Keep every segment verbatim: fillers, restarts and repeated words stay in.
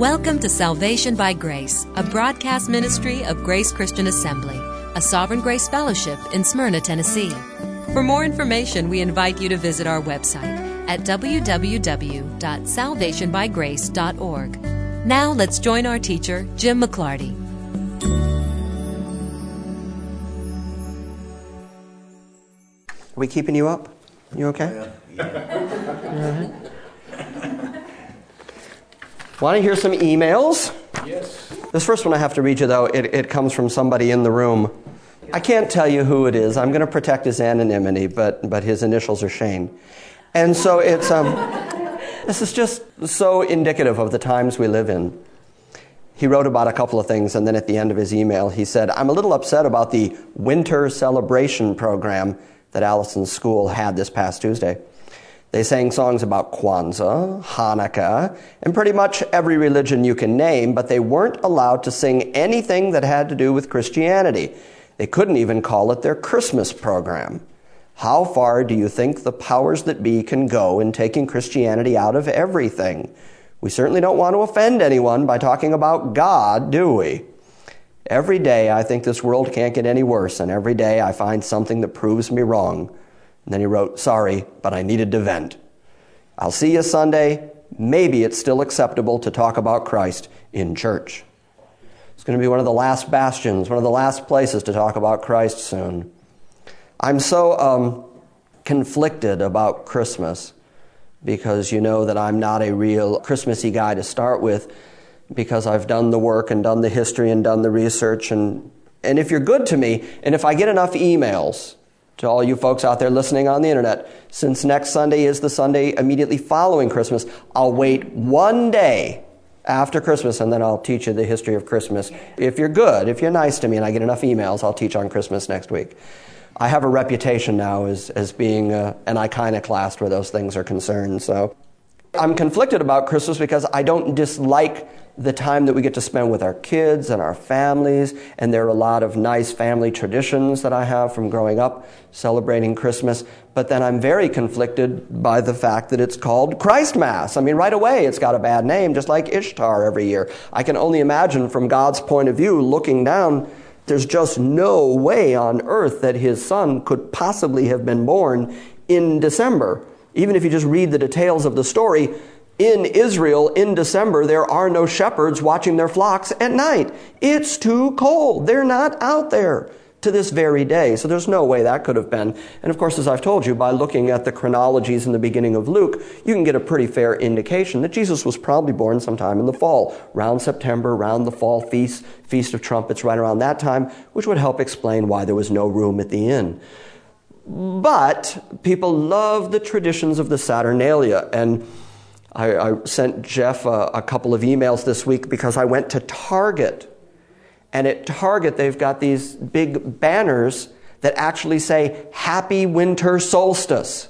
Welcome to Salvation by Grace, a broadcast ministry of Grace Christian Assembly, a Sovereign Grace Fellowship in Smyrna, Tennessee. For more information, we invite you to visit our website at w w w dot salvation by grace dot org. Now let's join our teacher, Jim McClarty. Are we keeping you up? You okay? Yeah. Want to hear some emails? Yes. This first one I have to read you, though. It, it comes from somebody in the room. I can't tell you who it is. I'm going to protect his anonymity, but but his initials are Shane. And so it's um, this is just so indicative of the times we live in. He wrote about a couple of things, and then at the end of his email, he said, I'm a little upset about the winter celebration program that Allison's school had this past Tuesday. They sang songs about Kwanzaa, Hanukkah, and pretty much every religion you can name, but they weren't allowed to sing anything that had to do with Christianity. They couldn't even call it their Christmas program. How far do you think the powers that be can go in taking Christianity out of everything? We certainly don't want to offend anyone by talking about God, do we? Every day I think this world can't get any worse, and every day I find something that proves me wrong. And then he wrote, sorry, but I needed to vent. I'll see you Sunday. Maybe it's still acceptable to talk about Christ in church. It's going to be one of the last bastions, one of the last places to talk about Christ soon. I'm so um, conflicted about Christmas because you know that I'm not a real Christmassy guy to start with because I've done the work and done the history and done the research. And, and if you're good to me, and if I get enough emails to all you folks out there listening on the internet, since next Sunday is the Sunday immediately following Christmas, I'll wait one day after Christmas and then I'll teach you the history of Christmas. If you're good, if you're nice to me and I get enough emails, I'll teach on Christmas next week. I have a reputation now as, as being a, an iconoclast where those things are concerned. So I'm conflicted about Christmas because I don't dislike the time that we get to spend with our kids and our families, and there are a lot of nice family traditions that I have from growing up celebrating Christmas, but then I'm very conflicted by the fact that it's called Christ Mass. I mean, right away it's got a bad name, just like Ishtar every year. I can only imagine from God's point of view, looking down, there's just no way on earth that his son could possibly have been born in December. Even if you just read the details of the story, in Israel, in December, there are no shepherds watching their flocks at night. It's too cold. They're not out there to this very day. So there's no way that could have been. And of course, as I've told you, by looking at the chronologies in the beginning of Luke, you can get a pretty fair indication that Jesus was probably born sometime in the fall, around September, around the fall feast, Feast of Trumpets, right around that time, which would help explain why there was no room at the inn. But people love the traditions of the Saturnalia, and I, I sent Jeff a, a couple of emails this week because I went to Target. And at Target, they've got these big banners that actually say, Happy Winter Solstice.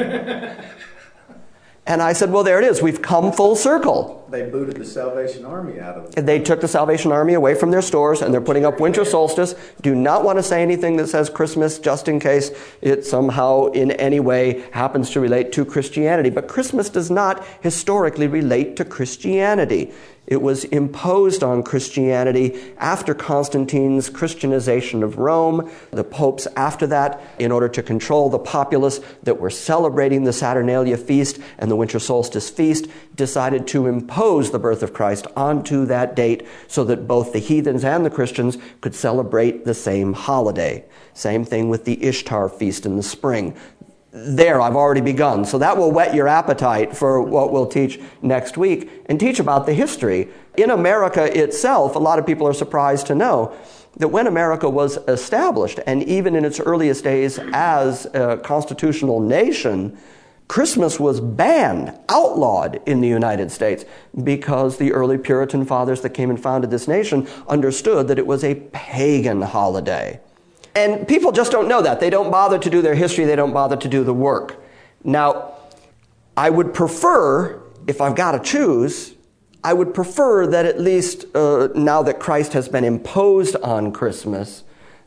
And I said, well, there it is. We've come full circle. They booted the Salvation Army out of it. They took the Salvation Army away from their stores, and they're putting up winter solstice. Do not want to say anything that says Christmas, just in case it somehow in any way happens to relate to Christianity. But Christmas does not historically relate to Christianity. It was imposed on Christianity after Constantine's Christianization of Rome. The popes after that, in order to control the populace that were celebrating the Saturnalia feast and the winter solstice feast, decided to impose the birth of Christ onto that date so that both the heathens and the Christians could celebrate the same holiday. Same thing with the Ishtar feast in the spring. There, I've already begun. So that will whet your appetite for what we'll teach next week and teach about the history. In America itself, a lot of people are surprised to know that when America was established, and even in its earliest days as a constitutional nation, Christmas was banned, outlawed in the United States because the early Puritan fathers that came and founded this nation understood that it was a pagan holiday. And people just don't know that. They don't bother to do their history. They don't bother to do the work. Now, I would prefer, if I've got to choose, I would prefer that at least uh, now that Christ has been imposed on Christmas,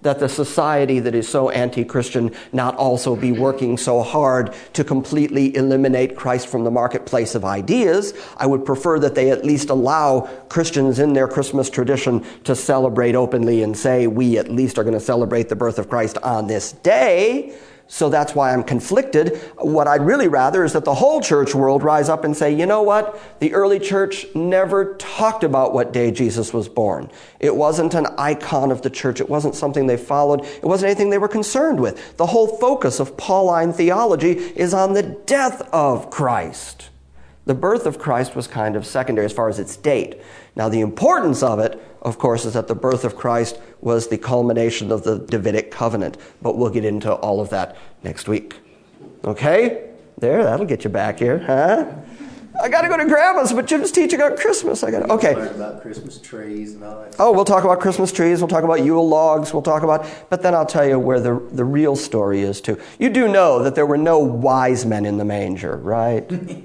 that the society that is so anti-Christian not also be working so hard to completely eliminate Christ from the marketplace of ideas. I would prefer that they at least allow Christians in their Christmas tradition to celebrate openly and say, we at least are going to celebrate the birth of Christ on this day. So that's why I'm conflicted. What I'd really rather is that the whole church world rise up and say, you know what? The early church never talked about what day Jesus was born. It wasn't an icon of the church. It wasn't something they followed. It wasn't anything they were concerned with. The whole focus of Pauline theology is on the death of Christ. The birth of Christ was kind of secondary as far as its date. Now, the importance of it, of course, is that the birth of Christ was the culmination of the Davidic covenant. But we'll get into all of that next week. Okay? There, that'll get you back here, huh? I got to go to Grandma's, but Jim's teaching on Christmas. I got to, okay. Learn about Christmas trees and all that. Oh, we'll talk about Christmas trees. We'll talk about Yule logs. We'll talk about, but then I'll tell you where the the real story is too. You do know that there were no wise men in the manger, right?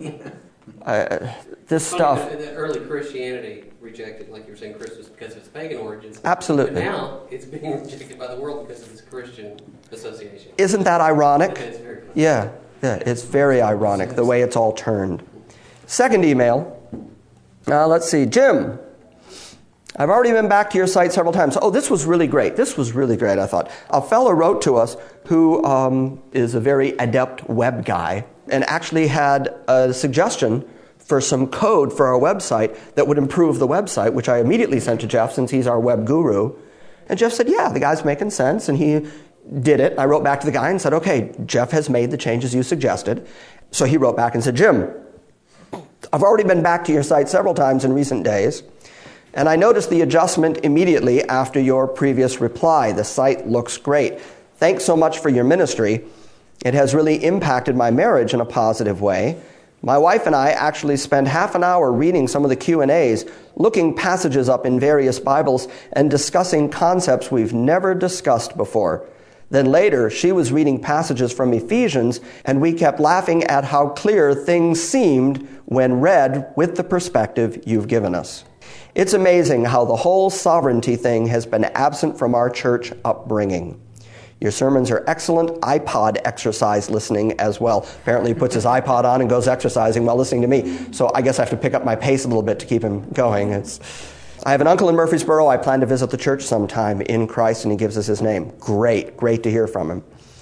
uh, this stuff. The, the early Christianity rejected, like you were saying, Christmas because of its pagan origins. Absolutely. But now it's being rejected by the world because of this Christian association. Isn't that ironic? Okay, it's very funny. Yeah, yeah, it's very ironic the way it's all turned. Second email. Now let's see, Jim. I've already been back to your site several times. Oh, this was really great. This was really great, I thought. A fellow wrote to us who um, is a very adept web guy and actually had a suggestion for some code for our website that would improve the website, which I immediately sent to Jeff since he's our web guru. And Jeff said, yeah, the guy's making sense. And he did it. I wrote back to the guy and said, okay, Jeff has made the changes you suggested. So he wrote back and said, Jim, I've already been back to your site several times in recent days, and I noticed the adjustment immediately after your previous reply. The site looks great. Thanks so much for your ministry. It has really impacted my marriage in a positive way. My wife and I actually spent half an hour reading some of the Q and A's, looking passages up in various Bibles, and discussing concepts we've never discussed before. Then later, she was reading passages from Ephesians, and we kept laughing at how clear things seemed when read with the perspective you've given us. It's amazing how the whole sovereignty thing has been absent from our church upbringing. Your sermons are excellent iPod exercise listening as well. Apparently he puts his iPod on and goes exercising while listening to me. So I guess I have to pick up my pace a little bit to keep him going. It's, I have an uncle in Murfreesboro. I plan to visit the church sometime in Christ, and he gives us his name. Great. Great to hear from him.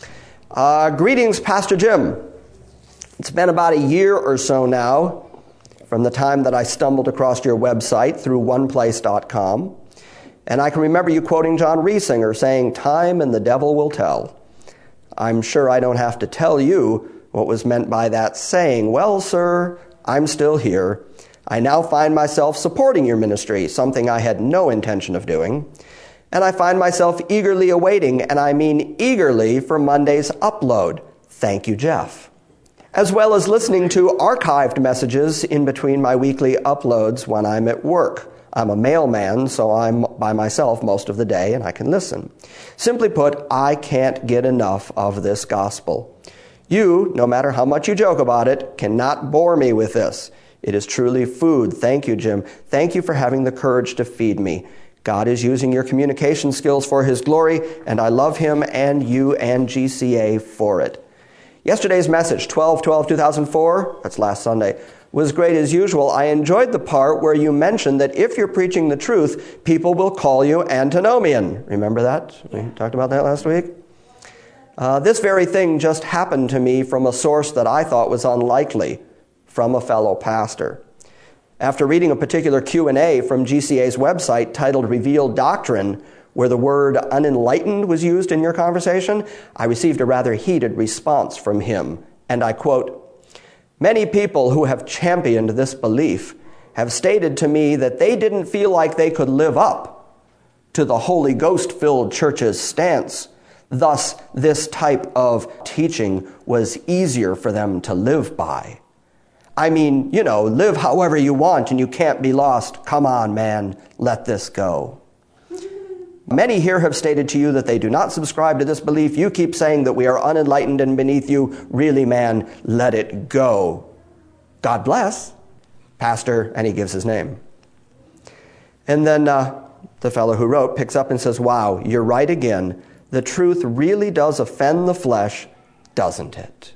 Uh, greetings, Pastor Jim. It's been about a year or so now from the time that I stumbled across your website through one place dot com. And I can remember you quoting John Riesinger saying, time and the devil will tell. I'm sure I don't have to tell you what was meant by that saying. Well, sir, I'm still here. I now find myself supporting your ministry, something I had no intention of doing. And I find myself eagerly awaiting, and I mean eagerly, for Monday's upload. Thank you, Jeff. As well as listening to archived messages in between my weekly uploads when I'm at work. I'm a mailman, so I'm by myself most of the day, and I can listen. Simply put, I can't get enough of this gospel. You, no matter how much you joke about it, cannot bore me with this. It is truly food. Thank you, Jim. Thank you for having the courage to feed me. God is using your communication skills for His glory, and I love Him and you and G C A for it. Yesterday's message, twelve twelve two thousand four, that's last Sunday, was great as usual. I enjoyed the part where you mentioned that if you're preaching the truth, people will call you antinomian. Remember that? We talked about that last week. Uh, this very thing just happened to me from a source that I thought was unlikely, from a fellow pastor. After reading a particular Q and A from G C A's website titled Revealed Doctrine, where the word unenlightened was used in your conversation, I received a rather heated response from him. And I quote, many people who have championed this belief have stated to me that they didn't feel like they could live up to the Holy Ghost-filled church's stance. Thus, this type of teaching was easier for them to live by. I mean, you know, live however you want and you can't be lost. Come on, man, let this go. Many here have stated to you that they do not subscribe to this belief. You keep saying that we are unenlightened and beneath you. Really, man, let it go. God bless, Pastor, and he gives his name. And then uh, the fellow who wrote, picks up and says, wow, you're right again. The truth really does offend the flesh, doesn't it?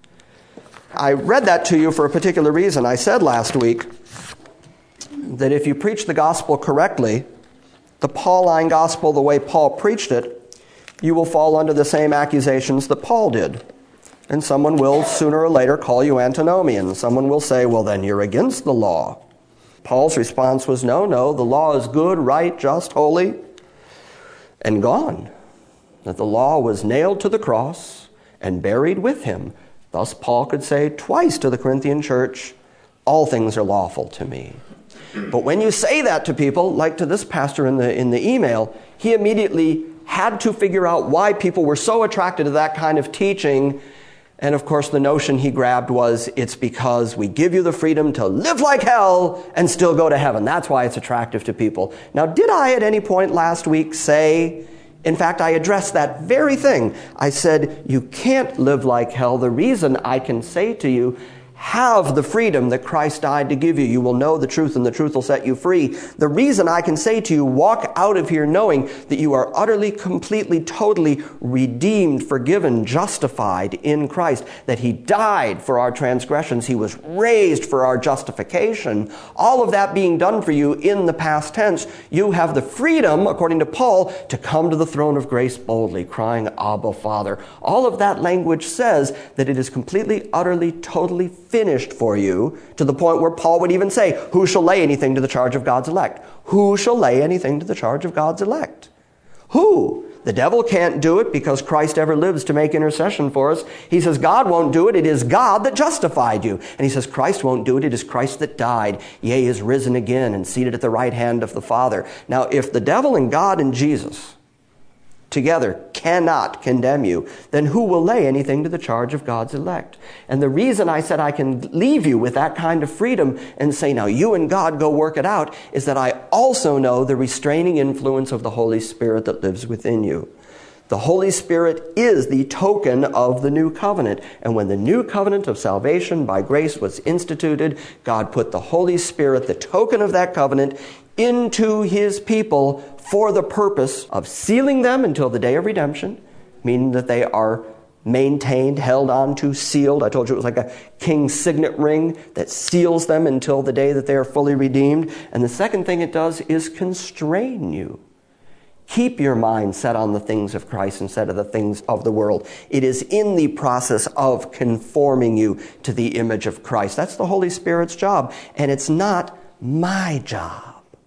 I read that to you for a particular reason. I said last week that if you preach the gospel correctly, the Pauline gospel, the way Paul preached it, you will fall under the same accusations that Paul did. And someone will sooner or later call you antinomian. Someone will say, well, then you're against the law. Paul's response was, no, no, the law is good, right, just, holy, and gone. That the law was nailed to the cross and buried with him. Thus Paul could say twice to the Corinthian church, all things are lawful to me. But when you say that to people, like to this pastor in the in the email, he immediately had to figure out why people were so attracted to that kind of teaching. And of course, the notion he grabbed was, it's because we give you the freedom to live like hell and still go to heaven. That's why it's attractive to people. Now, did I at any point last week say, in fact, I addressed that very thing. I said, you can't live like hell. The reason I can say to you, have the freedom that Christ died to give you. You will know the truth, and the truth will set you free. The reason I can say to you, walk out of here knowing that you are utterly, completely, totally redeemed, forgiven, justified in Christ, that he died for our transgressions, he was raised for our justification. All of that being done for you in the past tense, you have the freedom, according to Paul, to come to the throne of grace boldly, crying, Abba, Father. All of that language says that it is completely, utterly, totally finished for you, to the point where Paul would even say, who shall lay anything to the charge of God's elect? Who shall lay anything to the charge of God's elect? Who? The devil can't do it because Christ ever lives to make intercession for us. He says God won't do it. It is God that justified you. And he says Christ won't do it. It is Christ that died. Yea, is risen again and seated at the right hand of the Father. Now, if the devil and God and Jesus together cannot condemn you, then who will lay anything to the charge of God's elect? And the reason I said I can leave you with that kind of freedom and say, now you and God go work it out, is that I also know the restraining influence of the Holy Spirit that lives within you. The Holy Spirit is the token of the new covenant. And when the new covenant of salvation by grace was instituted, God put the Holy Spirit, the token of that covenant, into his people for the purpose of sealing them until the day of redemption, meaning that they are maintained, held on to, sealed. I told you it was like a king's signet ring that seals them until the day that they are fully redeemed. And the second thing it does is constrain you. Keep your mind set on the things of Christ instead of the things of the world. It is in the process of conforming you to the image of Christ. That's the Holy Spirit's job. And it's not my job.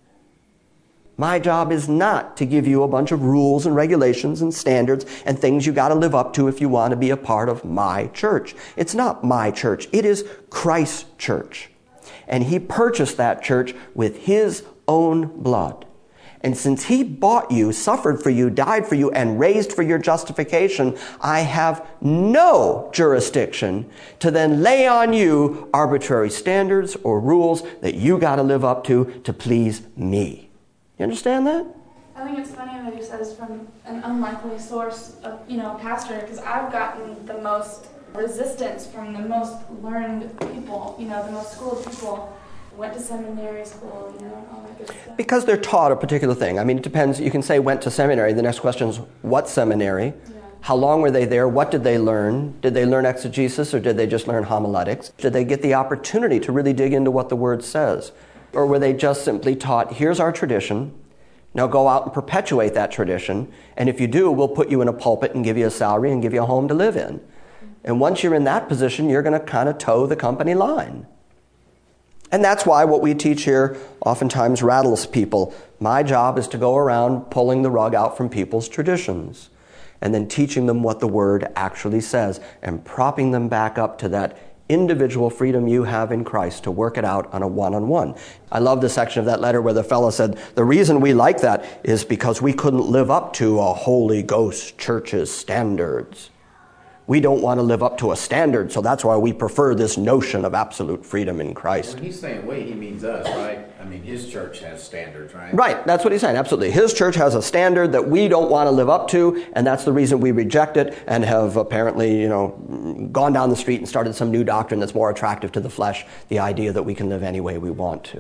My job is not to give you a bunch of rules and regulations and standards and things you got to live up to if you want to be a part of my church. It's not my church. It is Christ's church. And he purchased that church with his own blood. And since he bought you, suffered for you, died for you, and raised for your justification, I have no jurisdiction to then lay on you arbitrary standards or rules that you got to live up to to please me. You understand that? I think it's funny that he says from an unlikely source of, you know, pastor, because I've gotten the most resistance from the most learned people, you know, the most schooled people, went to seminary school, you know, and all that good stuff. Because they're taught a particular thing. I mean, it depends. You can say went to seminary. The next question is, what seminary? Yeah. How long were they there? What did they learn? Did they learn exegesis or did they just learn homiletics? Did they get the opportunity to really dig into what the Word says? Or were they just simply taught, here's our tradition, now go out and perpetuate that tradition, and if you do, we'll put you in a pulpit and give you a salary and give you a home to live in. And once you're in that position, you're going to kind of toe the company line. And that's why what we teach here oftentimes rattles people. My job is to go around pulling the rug out from people's traditions and then teaching them what the Word actually says and propping them back up to that individual freedom you have in Christ to work it out on a one-on-one. I love the section of that letter where the fellow said, the reason we like that is because we couldn't live up to a Holy Ghost church's standards. We don't want to live up to a standard, so that's why we prefer this notion of absolute freedom in Christ. When he's saying we, he means us, right? I mean, his church has standards, right? Right, that's what he's saying, absolutely. His church has a standard that we don't want to live up to, and that's the reason we reject it and have apparently, you know, gone down the street and started some new doctrine that's more attractive to the flesh, the idea that we can live any way we want to.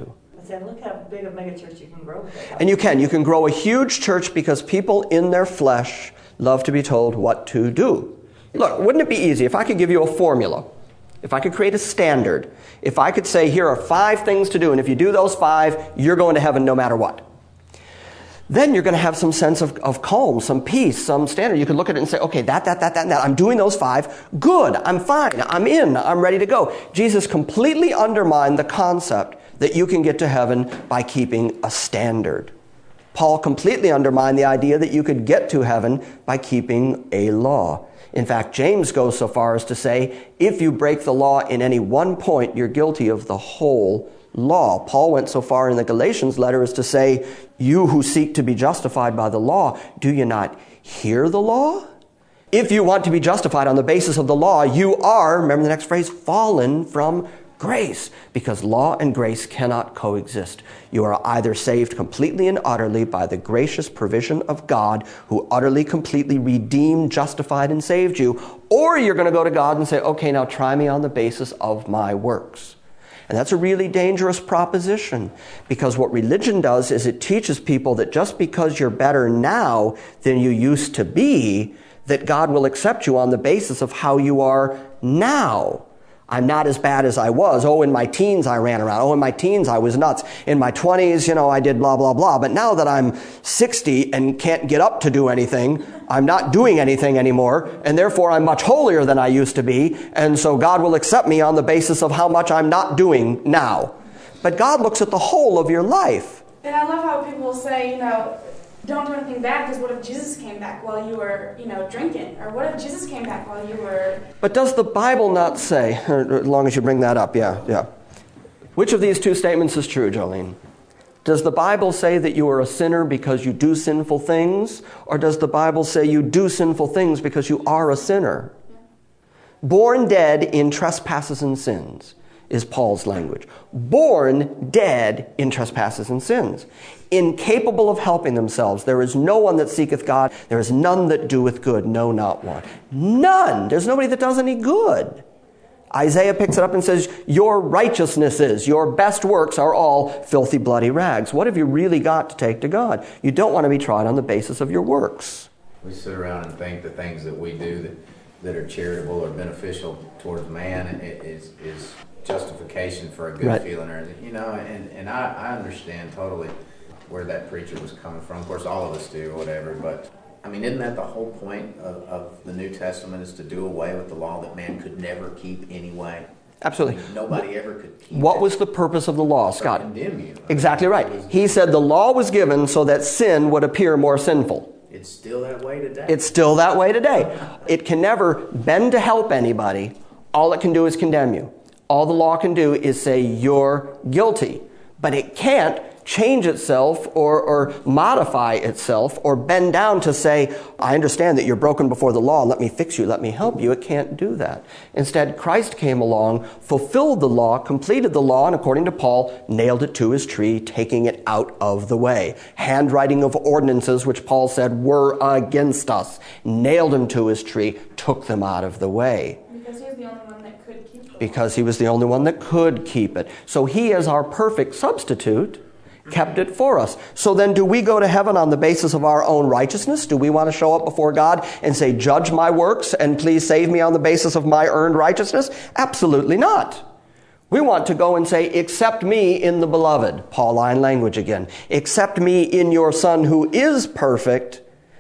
saying, look how big a megachurch you can grow with that. And you can. You can grow a huge church because people in their flesh love to be told what to do. Look, wouldn't it be easy if I could give you a formula? If I could create a standard? If I could say, here are five things to do, and if you do those five, you're going to heaven no matter what. Then you're going to have some sense of, of calm, some peace, some standard. You can look at it and say, okay, that, that, that, that, and that. I'm doing those five. Good. I'm fine. I'm in. I'm ready to go. Jesus completely undermined the concept that you can get to heaven by keeping a standard. Paul completely undermined the idea that you could get to heaven by keeping a law. In fact, James goes so far as to say, if you break the law in any one point, you're guilty of the whole law. Paul went so far in the Galatians letter as to say, you who seek to be justified by the law, do you not hear the law? If you want to be justified on the basis of the law, you are, remember the next phrase, fallen from grace, because law and grace cannot coexist. You are either saved completely and utterly by the gracious provision of God, who utterly, completely redeemed, justified, and saved you, or you're going to go to God and say, okay, now try me on the basis of my works. And that's a really dangerous proposition, because what religion does is it teaches people that just because you're better now than you used to be, that God will accept you on the basis of how you are now. I'm not as bad as I was. Oh, in my teens I ran around. Oh, in my teens I was nuts. In my twenties, you know, I did blah, blah, blah. But now that I'm sixty and can't get up to do anything, I'm not doing anything anymore, and therefore I'm much holier than I used to be, and so God will accept me on the basis of how much I'm not doing now. But God looks at the whole of your life. And I love how people say, you know, don't do anything bad, because what if Jesus came back while you were, you know, drinking? Or what if Jesus came back while you were... But does the Bible not say, as long as you bring that up, yeah, yeah. Which of these two statements is true, Jolene? Does the Bible say that you are a sinner because you do sinful things? Or does the Bible say you do sinful things because you are a sinner? Yeah. Born dead in trespasses and sins is Paul's language. Born dead in trespasses and sins. Incapable of helping themselves. There is no one that seeketh God. There is none that doeth good. No, not one. None. There's nobody that does any good. Isaiah picks it up and says, your righteousnesses, your best works are all filthy, bloody rags. What have you really got to take to God? You don't want to be tried on the basis of your works. We sit around and think the things that we do that, that are charitable or beneficial towards man is, is justification for a good right. feeling. Or, you know, and, and I, I understand totally where that preacher was coming from. Of course, all of us do or whatever, but I mean, isn't that the whole point of, of the New Testament, is to do away with the law that man could never keep anyway? Absolutely. I mean, nobody ever could keep What it. was the purpose of the law, Scott? To condemn you. Exactly right. He said the law was given so that sin would appear more sinful. It's still that way today. It's still that way today. It can never bend to help anybody. All it can do is condemn you. All the law can do is say you're guilty. But it can't change itself or, or modify itself or bend down to say, I understand that you're broken before the law. Let me fix you. Let me help you. It can't do that. Instead, Christ came along, fulfilled the law, completed the law, and according to Paul, nailed it to his tree, taking it out of the way. Handwriting of ordinances, which Paul said were against us, nailed him to his tree, took them out of the way. Because he was the only one that could keep it. Because he was the only one that could keep it. So he, as our perfect substitute, kept it for us. So then, do we go to heaven on the basis of our own righteousness? Do we want to show up before God and say, judge my works and please save me on the basis of my earned righteousness? Absolutely not. We want to go and say, accept me in the beloved. Pauline language again. Accept me in your Son who is perfect.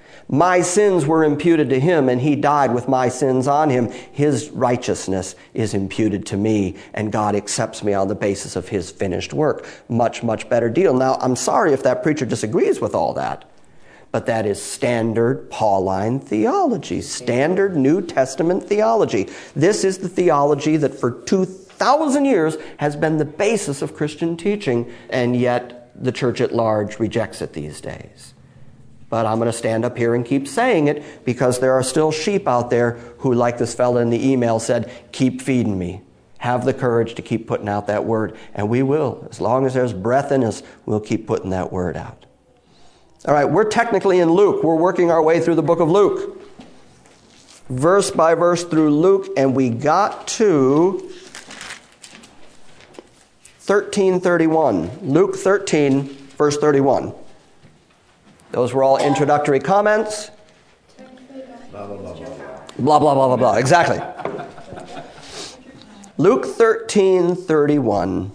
My sins were imputed to him, and he died with my sins on him. His righteousness is imputed to me, and God accepts me on the basis of his finished work. Much, much better deal. Now, I'm sorry if that preacher disagrees with all that, but that is standard Pauline theology, standard New Testament theology. This is the theology that for two thousand years has been the basis of Christian teaching, and yet the church at large rejects it these days. But I'm going to stand up here and keep saying it, because there are still sheep out there who, like this fella in the email said, keep feeding me. Have the courage to keep putting out that word. And we will. As long as there's breath in us, we'll keep putting that word out. All right, we're technically in Luke. We're working our way through the book of Luke. Verse by verse through Luke, and we got to thirteen thirty-one. Luke thirteen, verse thirty-one. Those were all introductory comments. Blah, blah, blah, blah, blah. Blah, blah, blah, blah, blah. Exactly. Luke thirteen thirty-one.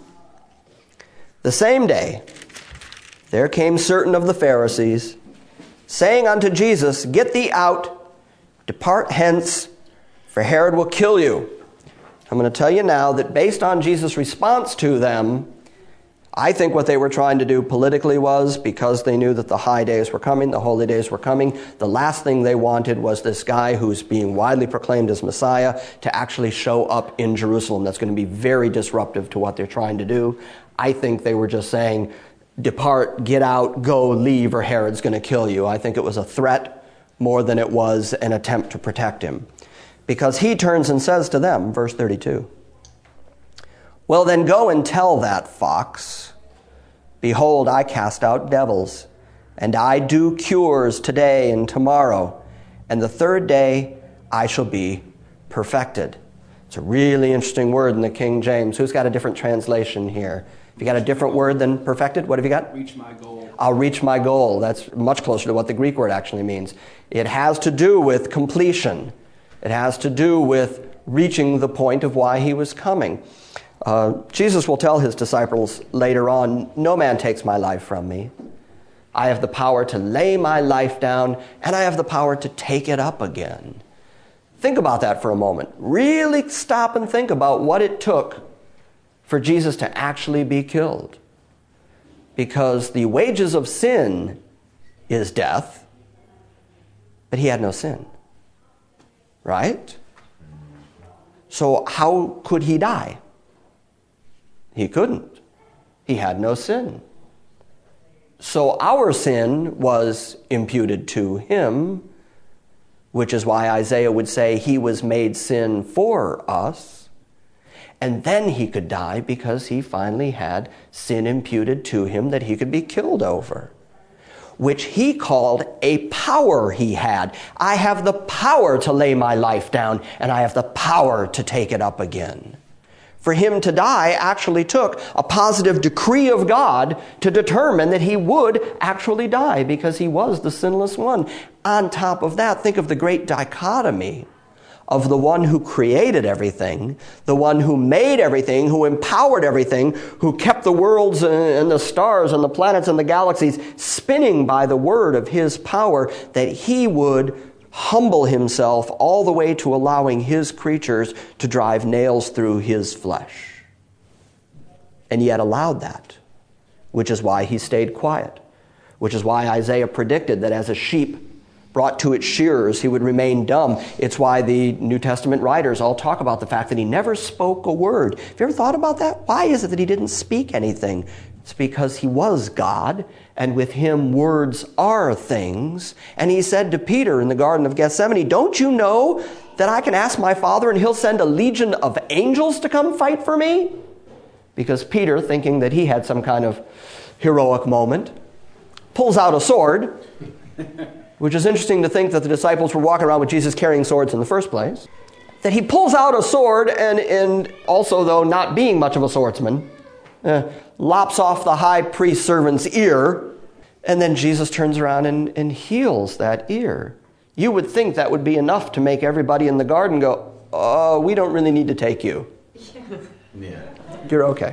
The same day, there came certain of the Pharisees, saying unto Jesus, Get thee out, depart hence, for Herod will kill you. I'm going to tell you now that based on Jesus' response to them, I think what they were trying to do politically was, because they knew that the high days were coming, the holy days were coming, the last thing they wanted was this guy who's being widely proclaimed as Messiah to actually show up in Jerusalem. That's going to be very disruptive to what they're trying to do. I think they were just saying, depart, get out, go, leave, or Herod's going to kill you. I think it was a threat more than it was an attempt to protect him. Because he turns and says to them, verse thirty-two, Well, then go and tell that fox, Behold, I cast out devils, and I do cures today and tomorrow, and the third day I shall be perfected. It's a really interesting word in the King James. Who's got a different translation here? If you got a different word than perfected, what have you got? Reach my goal. I'll reach my goal. That's much closer to what the Greek word actually means. It has to do with completion. It has to do with reaching the point of why he was coming. Uh, Jesus will tell his disciples later on, No man takes my life from me. I have the power to lay my life down, and I have the power to take it up again. Think about that for a moment. Really stop and think about what it took for Jesus to actually be killed. Because the wages of sin is death, but he had no sin. Right? So how could he die? He couldn't. He had no sin. So our sin was imputed to him, which is why Isaiah would say he was made sin for us. And then he could die because he finally had sin imputed to him that he could be killed over, which he called a power he had. I have the power to lay my life down, and I have the power to take it up again. For him to die actually took a positive decree of God to determine that he would actually die because he was the sinless one. On top of that, think of the great dichotomy of the one who created everything, the one who made everything, who empowered everything, who kept the worlds and the stars and the planets and the galaxies spinning by the word of his power, that he would humble himself all the way to allowing his creatures to drive nails through his flesh. And yet allowed that, which is why he stayed quiet, which is why Isaiah predicted that as a sheep brought to its shearers, he would remain dumb. It's why the New Testament writers all talk about the fact that he never spoke a word. Have you ever thought about that? Why is it that he didn't speak anything? It's because he was God, and with him words are things. And he said to Peter in the Garden of Gethsemane, Don't you know that I can ask my Father and he'll send a legion of angels to come fight for me? Because Peter, thinking that he had some kind of heroic moment, pulls out a sword, which is interesting to think that the disciples were walking around with Jesus carrying swords in the first place. That he pulls out a sword and, and also, though not being much of a swordsman, uh, lops off the high priest servant's ear, and then Jesus turns around and, and heals that ear. You would think that would be enough to make everybody in the garden go, oh, we don't really need to take you. Yeah. You're okay.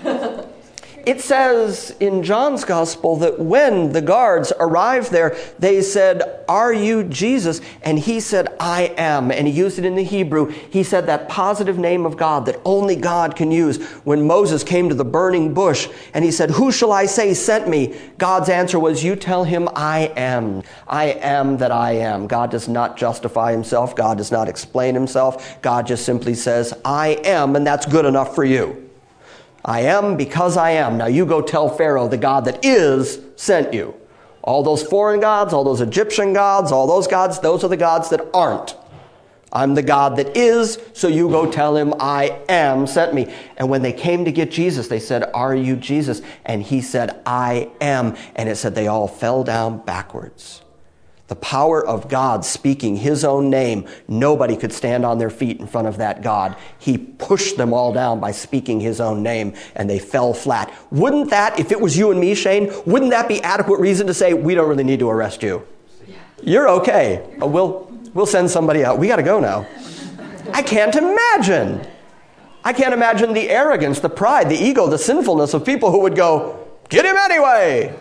It says in John's gospel that when the guards arrived there, they said, Are you Jesus? And he said, I am. And he used it in the Hebrew. He said that positive name of God that only God can use. When Moses came to the burning bush and he said, Who shall I say sent me? God's answer was, You tell him I am. I am that I am. God does not justify himself. God does not explain himself. God just simply says, I am, and that's good enough for you. I am because I am. Now you go tell Pharaoh the God that is sent you. All those foreign gods, all those Egyptian gods, all those gods, those are the gods that aren't. I'm the God that is, so you go tell him I am sent me. And when they came to get Jesus, they said, Are you Jesus? And he said, I am. And it said they all fell down backwards. The power of God speaking his own name. Nobody could stand on their feet in front of that God. He pushed them all down by speaking his own name, and they fell flat. Wouldn't that, if it was you and me, Shane, wouldn't that be adequate reason to say, we don't really need to arrest you? You're okay. We'll, we'll send somebody out. We got to go now. I can't imagine. I can't imagine the arrogance, the pride, the ego, the sinfulness of people who would go, get him anyway.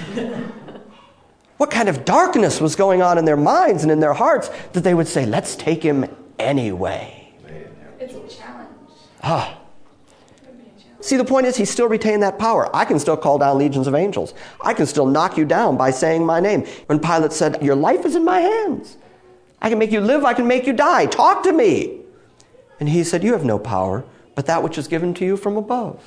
What kind of darkness was going on in their minds and in their hearts that they would say, let's take him anyway? It's a challenge. Ah. See, the point is, he still retained that power. I can still call down legions of angels. I can still knock you down by saying my name. When Pilate said, your life is in my hands. I can make you live, I can make you die. Talk to me. And he said, you have no power but that which is given to you from above.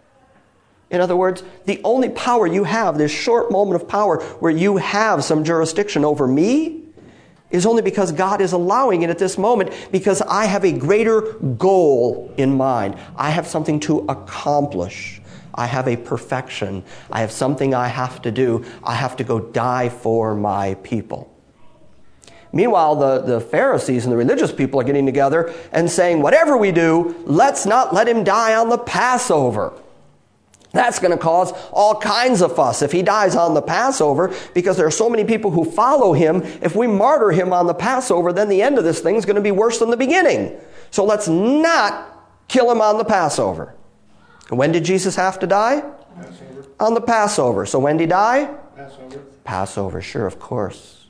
In other words, the only power you have, this short moment of power where you have some jurisdiction over me, is only because God is allowing it at this moment, because I have a greater goal in mind. I have something to accomplish. I have a perfection. I have something I have to do. I have to go die for my people. Meanwhile, the, the Pharisees and the religious people are getting together and saying, whatever we do, let's not let him die on the Passover. That's going to cause all kinds of fuss if he dies on the Passover, because there are so many people who follow him. If we martyr him on the Passover, then the end of this thing is going to be worse than the beginning. So let's not kill him on the Passover. And when did Jesus have to die? Passover. On the Passover. So when did he die? Passover. Passover, sure, of course.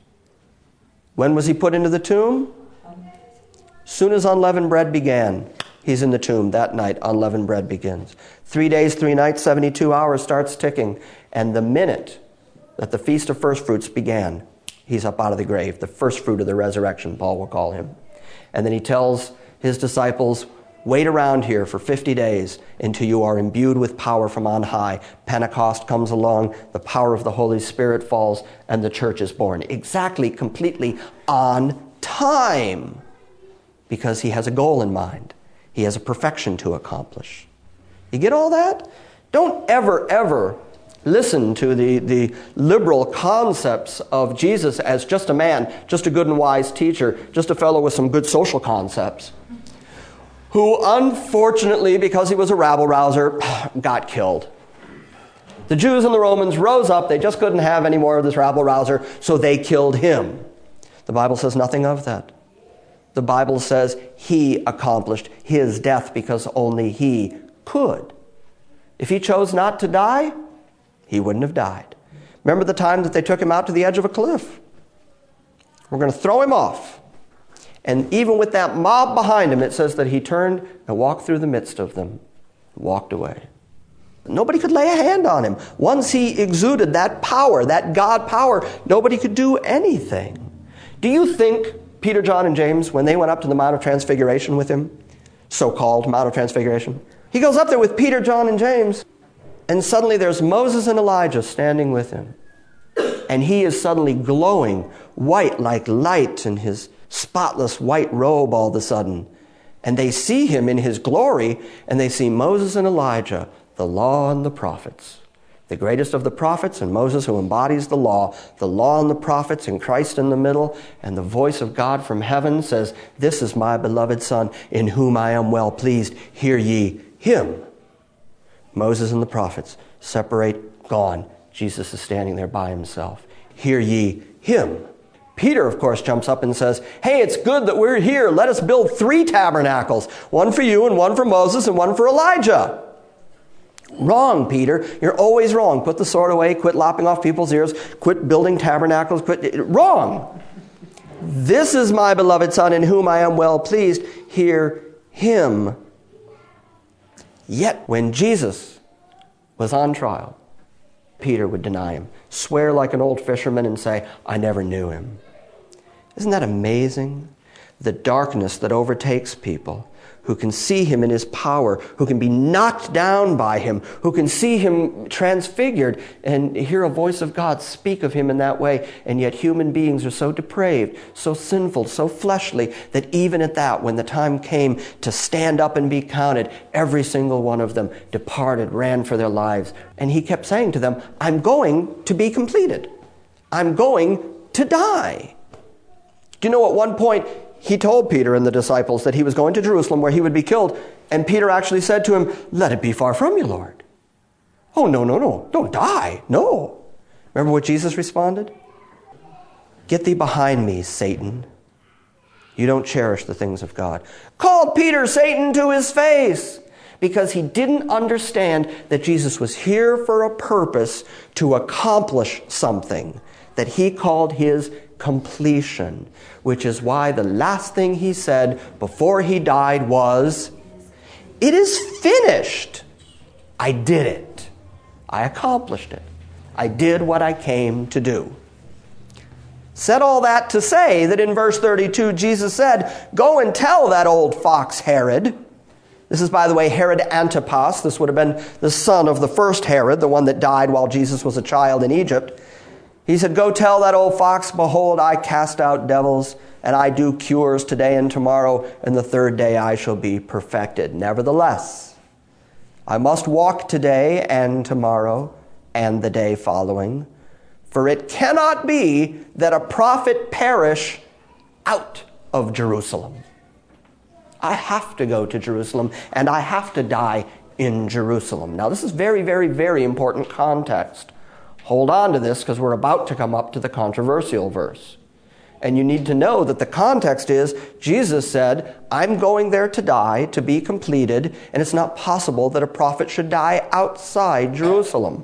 When was he put into the tomb? Soon as unleavened bread began. He's in the tomb that night. Unleavened bread begins. Three days, three nights, seventy-two hours starts ticking. And the minute that the Feast of First Fruits began, he's up out of the grave. The first fruit of the resurrection, Paul will call him. And then he tells his disciples, wait around here for fifty days until you are imbued with power from on high. Pentecost comes along, the power of the Holy Spirit falls, and the church is born. Exactly, completely on time. Because he has a goal in mind. He has a perfection to accomplish. You get all that? Don't ever, ever listen to the, the liberal concepts of Jesus as just a man, just a good and wise teacher, just a fellow with some good social concepts, who unfortunately, because he was a rabble-rouser, got killed. The Jews and the Romans rose up. They just couldn't have any more of this rabble-rouser, so they killed him. The Bible says nothing of that. The Bible says he accomplished his death because only he could. If he chose not to die, he wouldn't have died. Remember the time that they took him out to the edge of a cliff? We're going to throw him off. And even with that mob behind him, it says that he turned and walked through the midst of them, walked away. Nobody could lay a hand on him. Once he exuded that power, that God power, nobody could do anything. Do you think Peter, John, and James, when they went up to the Mount of Transfiguration with him, so-called Mount of Transfiguration, he goes up there with Peter, John, and James, and suddenly there's Moses and Elijah standing with him. And he is suddenly glowing white like light in his spotless white robe all of a sudden. And they see him in his glory, and they see Moses and Elijah, the law and the prophets. The greatest of the prophets, and Moses who embodies the law, the law and the prophets, and Christ in the middle, and the voice of God from heaven says, this is my beloved Son, in whom I am well pleased. Hear ye him. Moses and the prophets separate, gone. Jesus is standing there by himself. Hear ye him. Peter, of course, jumps up and says, hey, it's good that we're here. Let us build three tabernacles, one for you and one for Moses and one for Elijah. Wrong, Peter. You're always wrong. Put the sword away. Quit lopping off people's ears. Quit building tabernacles. Quit. Wrong. This is my beloved Son, in whom I am well pleased. Hear him. Yet when Jesus was on trial, Peter would deny him, swear like an old fisherman and say, I never knew him. Isn't that amazing? The darkness that overtakes people who can see him in his power, who can be knocked down by him, who can see him transfigured and hear a voice of God speak of him in that way. And yet human beings are so depraved, so sinful, so fleshly, that even at that, when the time came to stand up and be counted, every single one of them departed, ran for their lives. And he kept saying to them, I'm going to be completed. I'm going to die. Do you know at one point he told Peter and the disciples that he was going to Jerusalem where he would be killed, and Peter actually said to him, "Let it be far from you, Lord." "Oh, no, no, no, don't die, no." Remember what Jesus responded? "Get thee behind me, Satan. You don't cherish the things of God." Called Peter Satan to his face because he didn't understand that Jesus was here for a purpose to accomplish something that he called his completion, which is why the last thing he said before he died was, "It is finished. I did it. I accomplished it. I did what I came to do." Said all that to say that in verse thirty-two, Jesus said, "Go and tell that old fox Herod." This is, by the way, Herod Antipas. This would have been the son of the first Herod, the one that died while Jesus was a child in Egypt. He said, "Go tell that old fox, behold, I cast out devils, and I do cures today and tomorrow, and the third day I shall be perfected. Nevertheless, I must walk today and tomorrow and the day following, for it cannot be that a prophet perish out of Jerusalem." I have to go to Jerusalem, and I have to die in Jerusalem. Now, this is very, very, very important context. Hold on to this because we're about to come up to the controversial verse. And you need to know that the context is Jesus said, "I'm going there to die, to be completed, and it's not possible that a prophet should die outside Jerusalem."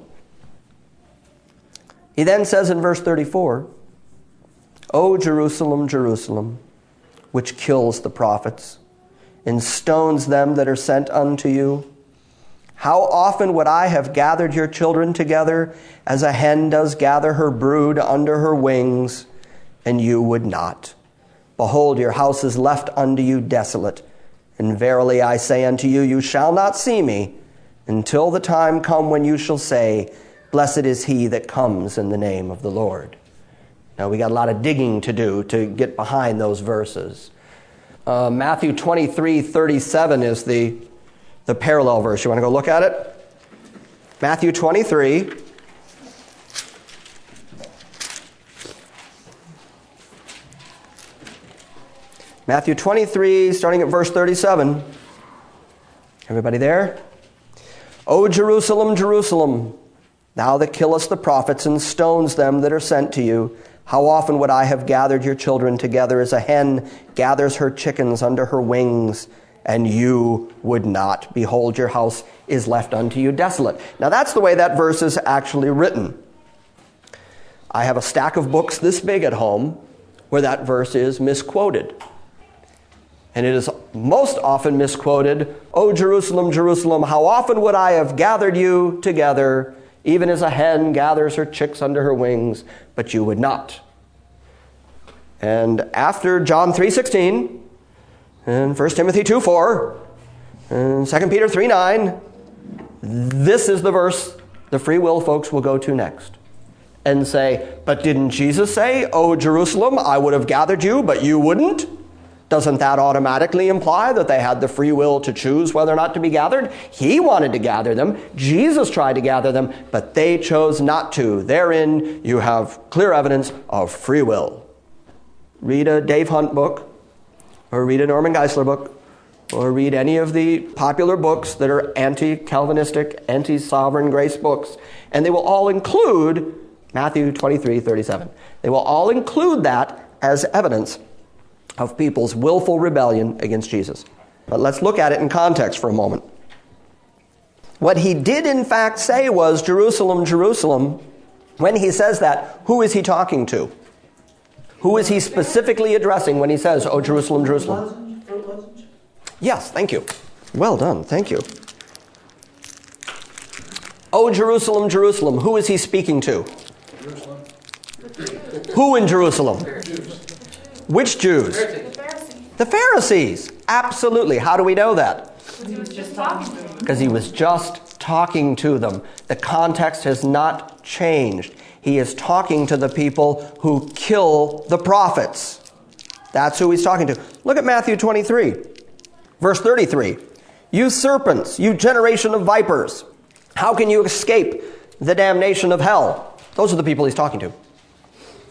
He then says in verse thirty-four, "O Jerusalem, Jerusalem, which kills the prophets and stones them that are sent unto you, how often would I have gathered your children together as a hen does gather her brood under her wings, and you would not. Behold, your house is left unto you desolate. And verily I say unto you, you shall not see me until the time come when you shall say, Blessed is he that comes in the name of the Lord." Now, we got a lot of digging to do to get behind those verses. Uh, Matthew twenty-three thirty-seven is the, the parallel verse. You want to go look at it? Matthew twenty-three. Matthew twenty-three, starting at verse thirty-seven. Everybody there? "O Jerusalem, Jerusalem, thou that killest the prophets and stones them that are sent to you, how often would I have gathered your children together as a hen gathers her chickens under her wings, and you would not. Behold, your house is left unto you desolate." Now that's the way that verse is actually written. I have a stack of books this big at home where that verse is misquoted. And it is most often misquoted, "O Jerusalem, Jerusalem, how often would I have gathered you together, even as a hen gathers her chicks under her wings, but you would not." And after John three sixteen, and First Timothy two four, and Second Peter three nine, this is the verse the free will folks will go to next and say, "But didn't Jesus say, 'O Jerusalem, I would have gathered you, but you wouldn't'? Doesn't that automatically imply that they had the free will to choose whether or not to be gathered? He wanted to gather them. Jesus tried to gather them, but they chose not to. Therein you have clear evidence of free will." Read a Dave Hunt book, or read a Norman Geisler book, or read any of the popular books that are anti-Calvinistic, anti-sovereign grace books, and they will all include Matthew twenty-three thirty-seven. They will all include that as evidence of people's willful rebellion against Jesus. But let's look at it in context for a moment. What he did in fact say was, "Jerusalem, Jerusalem." When he says that, who is he talking to? Who is he specifically addressing when he says, "Oh, Jerusalem, Jerusalem"? Yes, thank you. Well done, thank you. "Oh, Jerusalem, Jerusalem." Who is he speaking to? Jerusalem. Who in Jerusalem? Which Jews? The Pharisees. The Pharisees. Absolutely. How do we know that? Because he was just talking to them. Because he was just talking to them. The context has not changed. He is talking to the people who kill the prophets. That's who he's talking to. Look at Matthew twenty-three, verse thirty-three. "You serpents, you generation of vipers, how can you escape the damnation of hell?" Those are the people he's talking to.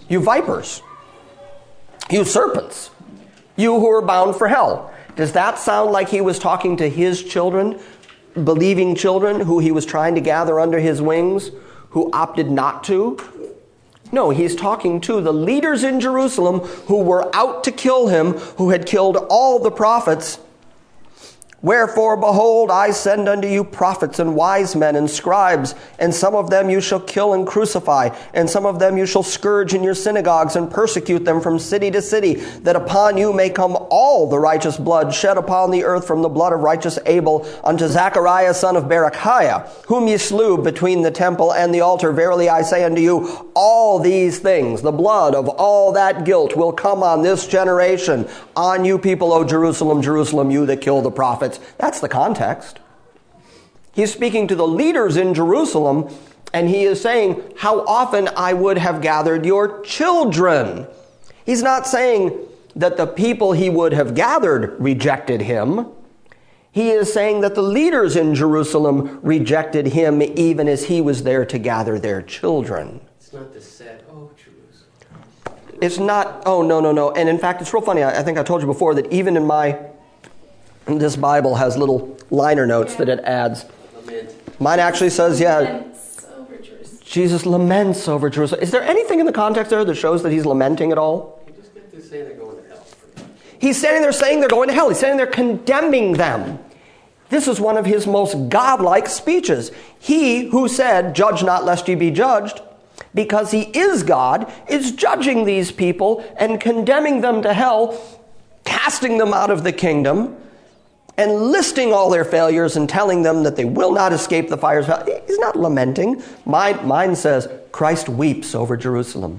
You vipers. You serpents. You who are bound for hell. Does that sound like he was talking to his children, believing children who he was trying to gather under his wings, who opted not to? No, he's talking to the leaders in Jerusalem who were out to kill him, who had killed all the prophets. Wherefore, behold, I send unto you prophets and wise men and scribes, and some of them you shall kill and crucify, and some of them you shall scourge in your synagogues and persecute them from city to city, that upon you may come all the righteous blood shed upon the earth from the blood of righteous Abel unto Zachariah son of Berechiah, whom ye slew between the temple and the altar. Verily I say unto you, all these things, the blood of all that guilt, will come on this generation, on you people, O Jerusalem, Jerusalem, you that kill the prophets. That's the context. He's speaking to the leaders in Jerusalem, and he is saying, how often I would have gathered your children. He's not saying that the people he would have gathered rejected him. He is saying that the leaders in Jerusalem rejected him even as he was there to gather their children. It's not the set, oh, Jerusalem. It's not, oh, no, no, no. And in fact, it's real funny. I, I think I told you before that even in my This Bible has little liner notes that it adds. Lament. Mine actually says, yeah, Laments over Jerusalem. Jesus laments over Jerusalem. Is there anything in the context there that shows that he's lamenting at all? You just get to say they're going to hell. He's standing there saying they're going to hell. He's standing there condemning them. This is one of his most godlike speeches. He who said, judge not lest ye be judged, because he is God, is judging these people and condemning them to hell, casting them out of the kingdom, and listing all their failures and telling them that they will not escape the fires of hell. He's not lamenting. Mine, mine says, Christ weeps over Jerusalem.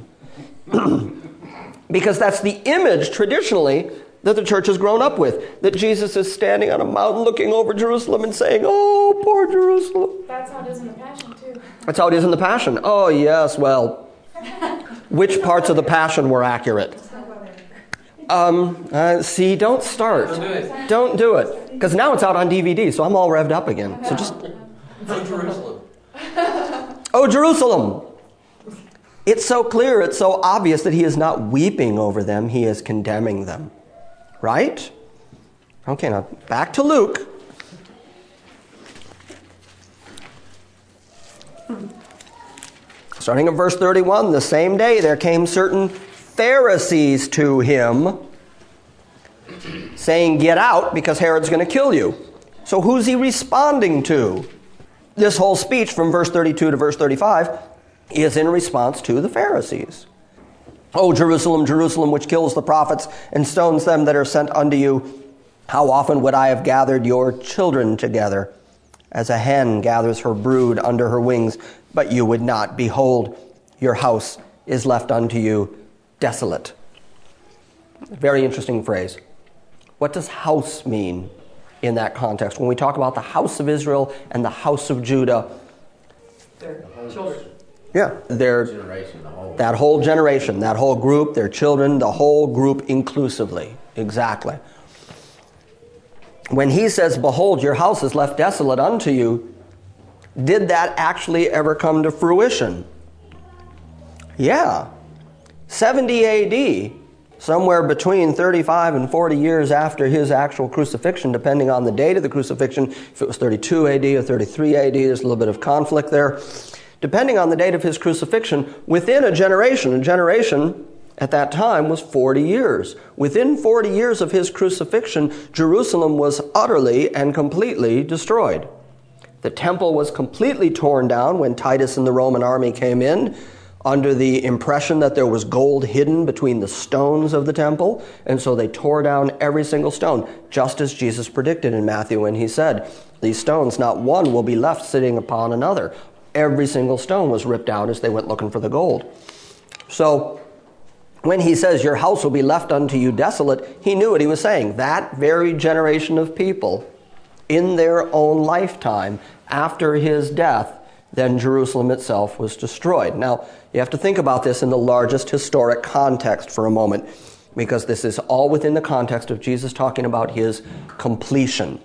Because that's the image, traditionally, that the church has grown up with. That Jesus is standing on a mountain looking over Jerusalem and saying, oh, poor Jerusalem. That's how it is in the Passion, too. That's how it is in the Passion. Oh, yes, well, which parts of the Passion were accurate? Um, uh, see, don't start. Don't do it. Don't do it. Because now it's out on D V D, so I'm all revved up again. So just... Oh, Jerusalem. Oh, Jerusalem! It's so clear, it's so obvious that he is not weeping over them, he is condemning them. Right? Okay, now back to Luke. Starting at verse thirty-one, the same day there came certain Pharisees to him, saying, get out, because Herod's going to kill you. So who's he responding to? This whole speech from verse thirty-two to verse thirty-five is in response to the Pharisees. O Jerusalem, Jerusalem, which kills the prophets and stones them that are sent unto you, how often would I have gathered your children together, as a hen gathers her brood under her wings, but you would not. Behold, your house is left unto you desolate. Very interesting phrase. What does house mean in that context? When we talk about the house of Israel and the house of Judah, Their children. yeah, they're Generation, the whole. that whole generation, that whole group, their children, the whole group inclusively. Exactly. When he says, behold, your house is left desolate unto you, did that actually ever come to fruition? Yeah. seventy A D, somewhere between thirty-five and forty years after his actual crucifixion, depending on the date of the crucifixion. If it was thirty-two A D or thirty-three A D, there's a little bit of conflict there. Depending on the date of his crucifixion, within a generation, a generation at that time was forty years. Within forty years of his crucifixion, Jerusalem was utterly and completely destroyed. The temple was completely torn down when Titus and the Roman army came in, under the impression that there was gold hidden between the stones of the temple, and so they tore down every single stone, just as Jesus predicted in Matthew when he said, these stones, not one will be left sitting upon another. Every single stone was ripped out as they went looking for the gold. So when he says, your house will be left unto you desolate, he knew what he was saying. That very generation of people, in their own lifetime, after his death, then Jerusalem itself was destroyed. Now, you have to think about this in the largest historic context for a moment, because this is all within the context of Jesus talking about his completion.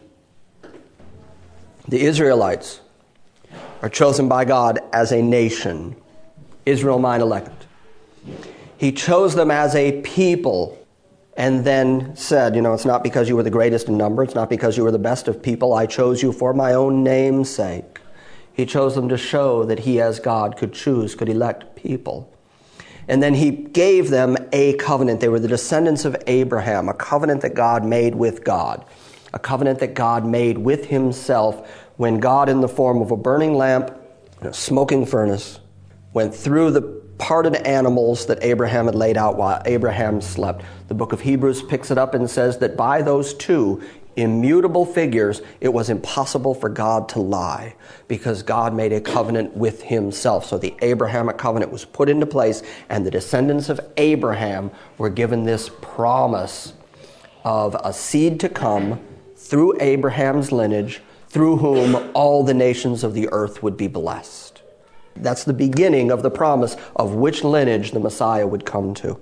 The Israelites are chosen by God as a nation. Israel, mine elect. He chose them as a people, and then said, you know, it's not because you were the greatest in number, it's not because you were the best of people, I chose you for my own name's sake. He chose them to show that he as God could choose, could elect people. And then he gave them a covenant. They were the descendants of Abraham, a covenant that God made with God, a covenant that God made with himself when God, in the form of a burning lamp and a smoking furnace, went through the parted animals that Abraham had laid out while Abraham slept. The book of Hebrews picks it up and says that by those two immutable figures, it was impossible for God to lie because God made a covenant with himself. So the Abrahamic covenant was put into place, and the descendants of Abraham were given this promise of a seed to come through Abraham's lineage, through whom all the nations of the earth would be blessed. That's the beginning of the promise of which lineage the Messiah would come to.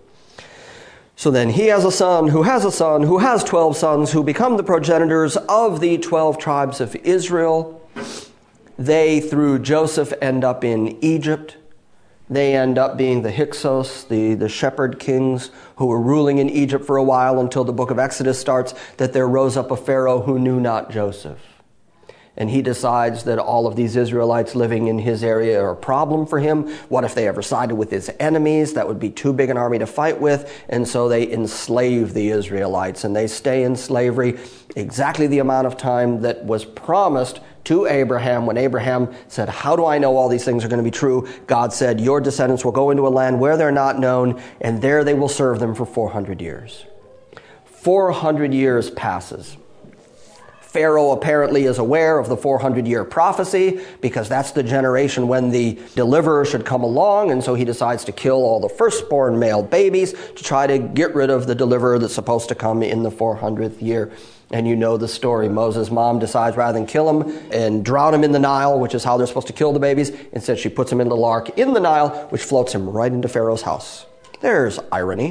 So then he has a son who has a son who has twelve sons who become the progenitors of the twelve tribes of Israel. They, through Joseph, end up in Egypt. They end up being the Hyksos, the, the shepherd kings who were ruling in Egypt for a while until the book of Exodus starts, that there rose up a Pharaoh who knew not Joseph. And he decides that all of these Israelites living in his area are a problem for him. What if they ever sided with his enemies? That would be too big an army to fight with. And so they enslave the Israelites, and they stay in slavery exactly the amount of time that was promised to Abraham. When Abraham said, how do I know all these things are going to be true? God said, your descendants will go into a land where they're not known, and there they will serve them for four hundred years. four hundred years passes. Pharaoh apparently is aware of the four hundred year prophecy because that's the generation when the deliverer should come along, and so he decides to kill all the firstborn male babies to try to get rid of the deliverer that's supposed to come in the four hundredth year. And you know the story. Moses' mom decides rather than kill him and drown him in the Nile, which is how they're supposed to kill the babies, instead she puts him in the ark in the Nile, which floats him right into Pharaoh's house. There's irony.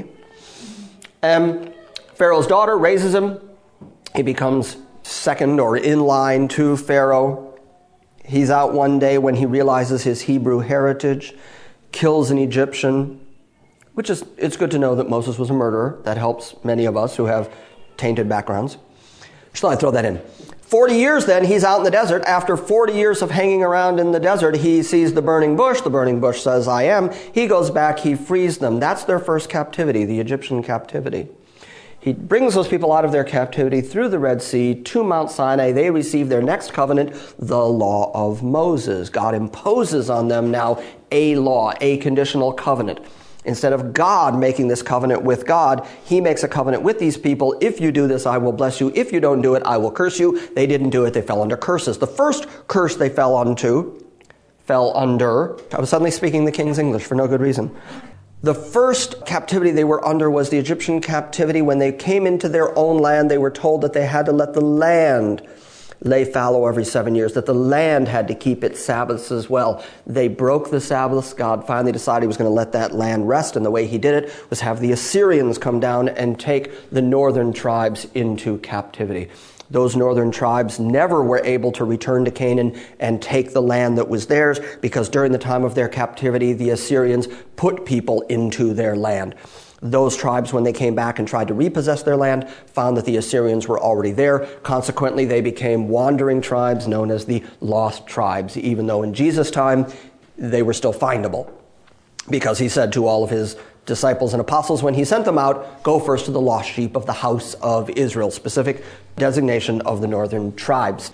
Um, Pharaoh's daughter raises him. He becomes second or in line to Pharaoh. He's out one day when he realizes his Hebrew heritage, kills an Egyptian, which is, it's good to know that Moses was a murderer. That helps many of us who have tainted backgrounds. Just thought I'd throw that in. forty years then, he's out in the desert. After forty years of hanging around in the desert, he sees the burning bush. The burning bush says, I am. He goes back, he frees them. That's their first captivity, the Egyptian captivity. He brings those people out of their captivity through the Red Sea to Mount Sinai. They receive their next covenant, the law of Moses. God imposes on them now a law, a conditional covenant. Instead of God making this covenant with God, he makes a covenant with these people. If you do this, I will bless you. If you don't do it, I will curse you. They didn't do it. They fell under curses. The first curse they fell onto, fell under, I was suddenly speaking the King's English for no good reason. The first captivity they were under was the Egyptian captivity. When they came into their own land, they were told that they had to let the land lay fallow every seven years, that the land had to keep its Sabbaths as well. They broke the Sabbaths. God finally decided he was going to let that land rest, and the way he did it was have the Assyrians come down and take the northern tribes into captivity. Those northern tribes never were able to return to Canaan and take the land that was theirs because during the time of their captivity, the Assyrians put people into their land. Those tribes, when they came back and tried to repossess their land, found that the Assyrians were already there. Consequently, they became wandering tribes known as the lost tribes, even though in Jesus' time, they were still findable. Because he said to all of his disciples and apostles when he sent them out, go first to the lost sheep of the house of Israel, specific designation of the northern tribes.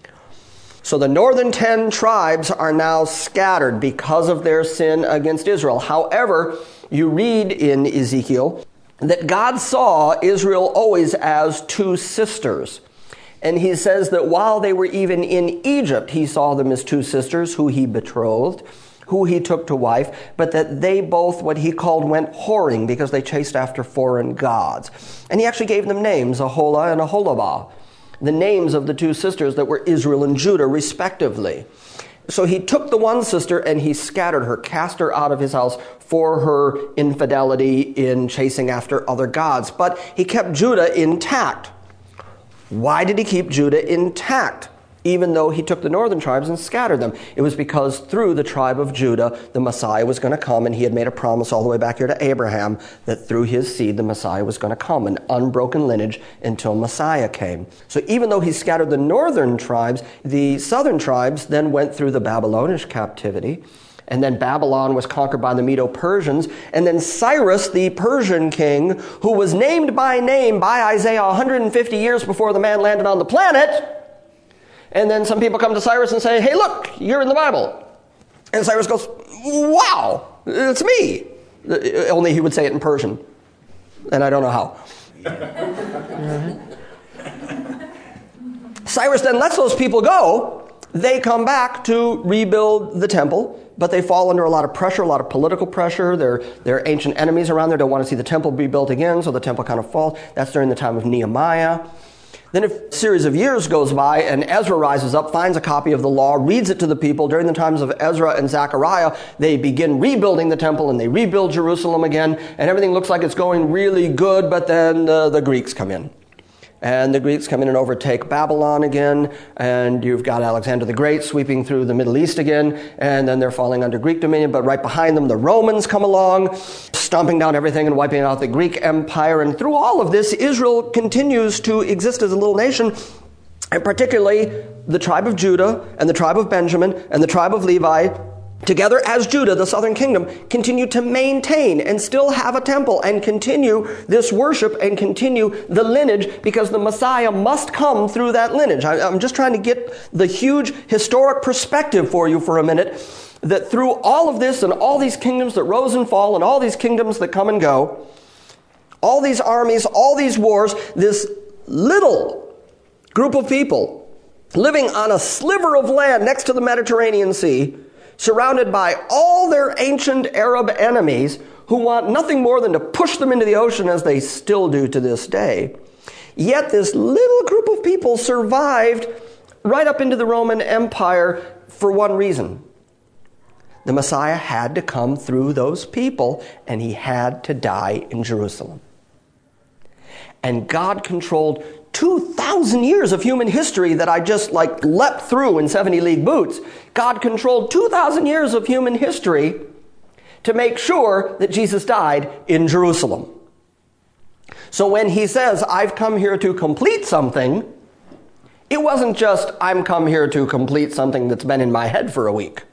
So the northern ten tribes are now scattered because of their sin against Israel. However, you read in Ezekiel that God saw Israel always as two sisters. And he says that while they were even in Egypt, he saw them as two sisters who he betrothed, who he took to wife, but that they both, what he called, went whoring because they chased after foreign gods. And he actually gave them names, Aholah and Aholabah, the names of the two sisters that were Israel and Judah, respectively. So he took the one sister and he scattered her, cast her out of his house for her infidelity in chasing after other gods. But he kept Judah intact. Why did he keep Judah intact? even though he took the northern tribes and scattered them. It was because through the tribe of Judah, the Messiah was going to come, and he had made a promise all the way back here to Abraham that through his seed, the Messiah was going to come, an unbroken lineage until Messiah came. So even though he scattered the northern tribes, the southern tribes then went through the Babylonish captivity, and then Babylon was conquered by the Medo-Persians, and then Cyrus, the Persian king, who was named by name by Isaiah one hundred fifty years before the man landed on the planet. And then some people come to Cyrus and say, hey, look, you're in the Bible. And Cyrus goes, wow, it's me. Only he would say it in Persian. And I don't know how. Cyrus then lets those people go. They come back to rebuild the temple, but they fall under a lot of pressure, a lot of political pressure. Their, their ancient enemies around there don't want to see the temple be built again, so the temple kind of falls. That's during the time of Nehemiah. Then a series of years goes by, and Ezra rises up, finds a copy of the law, reads it to the people. During the times of Ezra and Zechariah, they begin rebuilding the temple, and they rebuild Jerusalem again, and everything looks like it's going really good, but then uh, the Greeks come in. And the Greeks come in and overtake Babylon again, and you've got Alexander the Great sweeping through the Middle East again, and then they're falling under Greek dominion, but right behind them the Romans come along, stomping down everything and wiping out the Greek Empire. And through all of this, Israel continues to exist as a little nation, and particularly the tribe of Judah and the tribe of Benjamin and the tribe of Levi, together as Judah, the southern kingdom, continue to maintain and still have a temple and continue this worship and continue the lineage, because the Messiah must come through that lineage. I, I'm just trying to get the huge historic perspective for you for a minute, that through all of this and all these kingdoms that rose and fall and all these kingdoms that come and go, all these armies, all these wars, this little group of people living on a sliver of land next to the Mediterranean Sea, surrounded by all their ancient Arab enemies who want nothing more than to push them into the ocean, as they still do to this day. Yet this little group of people survived right up into the Roman Empire for one reason. The Messiah had to come through those people, and he had to die in Jerusalem. And God controlled two thousand years of human history that I just like leapt through in seventy league boots. God controlled two thousand years of human history to make sure that Jesus died in Jerusalem. So when he says, I've come here to complete something, it wasn't just, I'm come here to complete something that's been in my head for a week.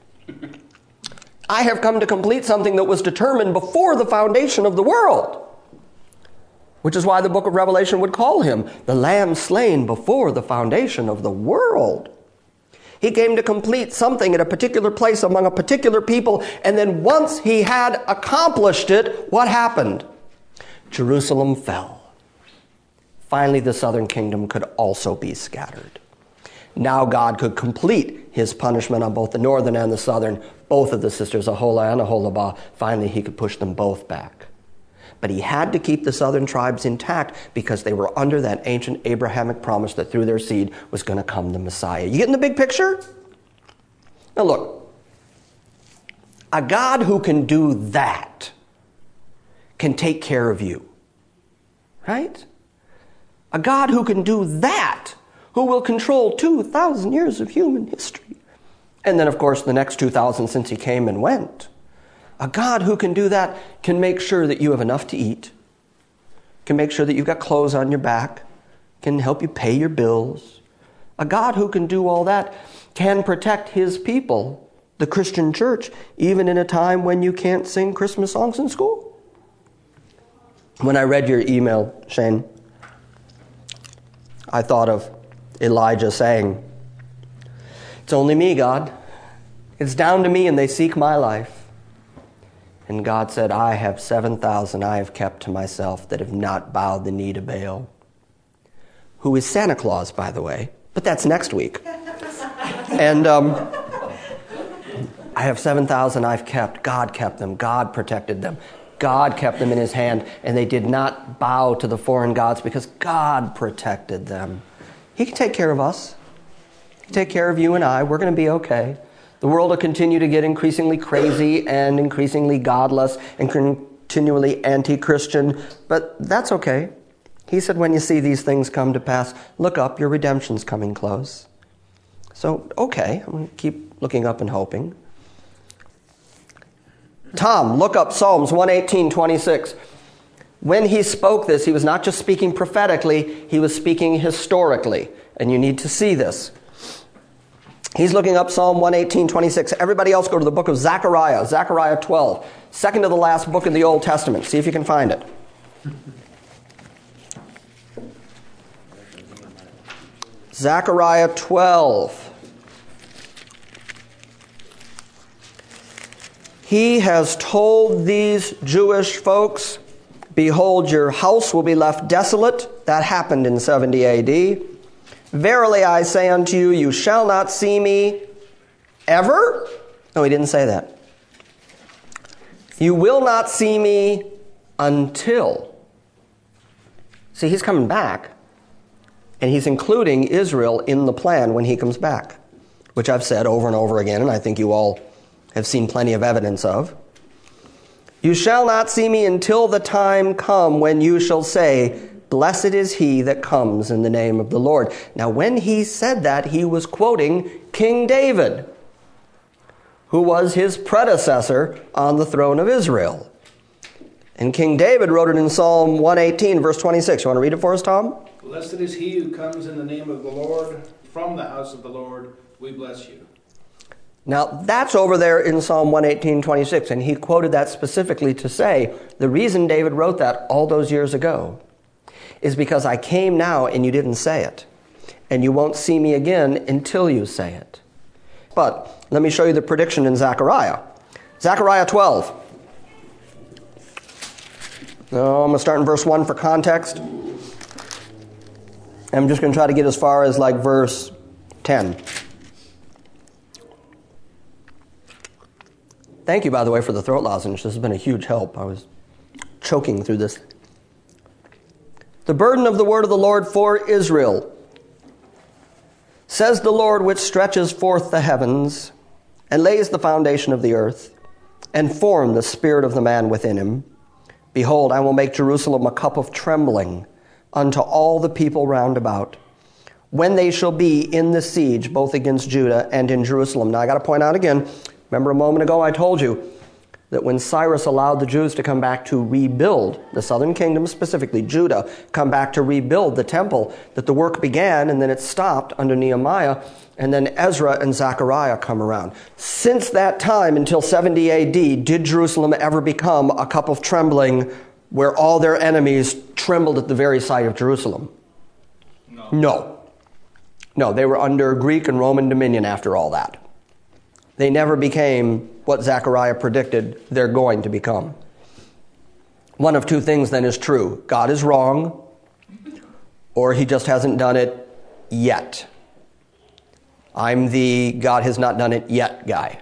I have come to complete something that was determined before the foundation of the world. Which is why the book of Revelation would call him the Lamb slain before the foundation of the world. He came to complete something at a particular place among a particular people, and then once he had accomplished it, what happened? Jerusalem fell. Finally, the southern kingdom could also be scattered. Now God could complete his punishment on both the northern and the southern, both of the sisters, Aholah and Aholibah. Finally, he could push them both back. But he had to keep the southern tribes intact because they were under that ancient Abrahamic promise that through their seed was going to come the Messiah. You getting the big picture? Now look, a God who can do that can take care of you. Right? A God who can do that, who will control two thousand years of human history. And then, of course, the next two thousand since he came and went. A God who can do that can make sure that you have enough to eat, can make sure that you've got clothes on your back, can help you pay your bills. A God who can do all that can protect his people, the Christian church, even in a time when you can't sing Christmas songs in school. When I read your email, Shane, I thought of Elijah saying, "It's only me, God. It's down to me, and they seek my life." And God said, I have seven thousand I have kept to myself that have not bowed the knee to Baal. Who is Santa Claus, by the way. But that's next week. And um, I have seven thousand I've kept. God kept them. God protected them. God kept them in his hand. And they did not bow to the foreign gods because God protected them. He can take care of us. He can take care of you and I. We're going to be okay. The world will continue to get increasingly crazy and increasingly godless and continually anti-Christian, but that's okay. He said, when you see these things come to pass, look up, your redemption's coming close. So, okay, I'm going to keep looking up and hoping. Tom, look up Psalms one eighteen, twenty-six. When he spoke this, he was not just speaking prophetically, he was speaking historically. And you need to see this. He's looking up Psalm one eighteen, twenty-six. Everybody else go to the book of Zechariah, Zechariah twelve. Second to the last book in the Old Testament. See if you can find it. Zechariah twelve. He has told these Jewish folks, behold, your house will be left desolate. That happened in seventy A D. Verily I say unto you, you shall not see me ever. No, he didn't say that. You will not see me until. See, he's coming back, and he's including Israel in the plan when he comes back, which I've said over and over again, and I think you all have seen plenty of evidence of. You shall not see me until the time come when you shall say, blessed is he that comes in the name of the Lord. Now, when he said that, he was quoting King David, who was his predecessor on the throne of Israel. And King David wrote it in Psalm one eighteen, verse twenty-six. You want to read it for us, Tom? Blessed is he who comes in the name of the Lord. From the house of the Lord, we bless you. Now, that's over there in Psalm one eighteen, twenty-six, and he quoted that specifically to say, the reason David wrote that all those years ago is because I came now and you didn't say it, and you won't see me again until you say it. But let me show you the prediction in Zechariah. Zechariah twelve. Now, I'm going to start in verse one for context. I'm just going to try to get as far as like verse ten. Thank you, by the way, for the throat lozenge. This has been a huge help. I was choking through this. The burden of the word of the Lord for Israel. Says the Lord, which stretches forth the heavens, and lays the foundation of the earth, and formed the spirit of the man within him. Behold, I will make Jerusalem a cup of trembling unto all the people round about, when they shall be in the siege, both against Judah and in Jerusalem. Now, I got to point out again, remember a moment ago I told you that when Cyrus allowed the Jews to come back to rebuild, the southern kingdom specifically, Judah, come back to rebuild the temple, that the work began and then it stopped under Nehemiah, and then Ezra and Zechariah come around. Since that time until seventy A D, did Jerusalem ever become a cup of trembling where all their enemies trembled at the very sight of Jerusalem? No. No. No, they were under Greek and Roman dominion after all that. They never became what Zechariah predicted they're going to become. One of two things then is true. God is wrong, or he just hasn't done it yet. I'm the God has not done it yet guy.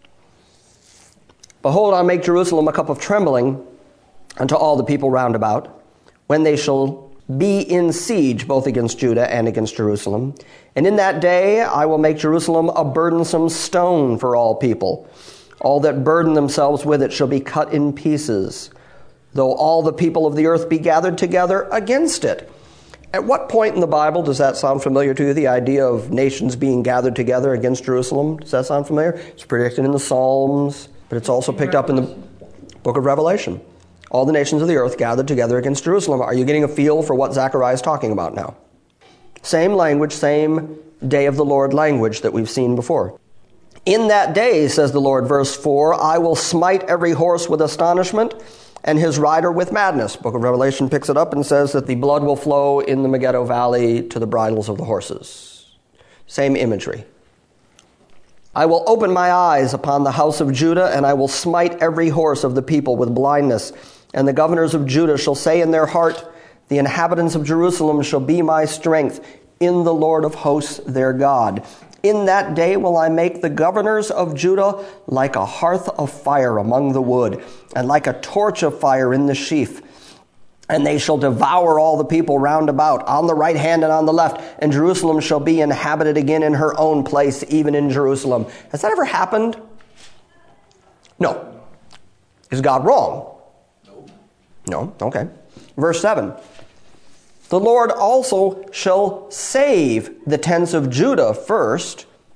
Behold, I'll make Jerusalem a cup of trembling unto all the people round about, when they shall be in siege both against Judah and against Jerusalem. And in that day I will make Jerusalem a burdensome stone for all people. All that burden themselves with it shall be cut in pieces, though all the people of the earth be gathered together against it. At what point in the Bible does that sound familiar to you, the idea of nations being gathered together against Jerusalem? Does that sound familiar? It's predicted in the Psalms, but it's also picked up in the book of Revelation. All the nations of the earth gathered together against Jerusalem. Are you getting a feel for what Zechariah is talking about now? Same language, same day of the Lord language that we've seen before. In that day, says the Lord, verse four, I will smite every horse with astonishment and his rider with madness. Book of Revelation picks it up and says that the blood will flow in the Megiddo Valley to the bridles of the horses. Same imagery. I will open my eyes upon the house of Judah, and I will smite every horse of the people with blindness. And the governors of Judah shall say in their heart, the inhabitants of Jerusalem shall be my strength in the Lord of hosts their God. In that day will I make the governors of Judah like a hearth of fire among the wood, and like a torch of fire in the sheaf. And they shall devour all the people round about, on the right hand and on the left, and Jerusalem shall be inhabited again in her own place, even in Jerusalem. Has that ever happened? No. Is God wrong? No. No? Okay. Verse seven. The Lord also shall save the tents of Judah first,